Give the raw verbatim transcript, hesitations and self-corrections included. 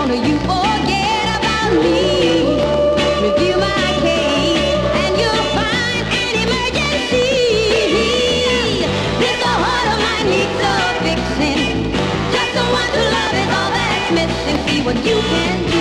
don't you forget about me. Review my case and you'll find an emergency. This heart of mine needs a fixing. Just the one to love is all that's missing. See what you can do.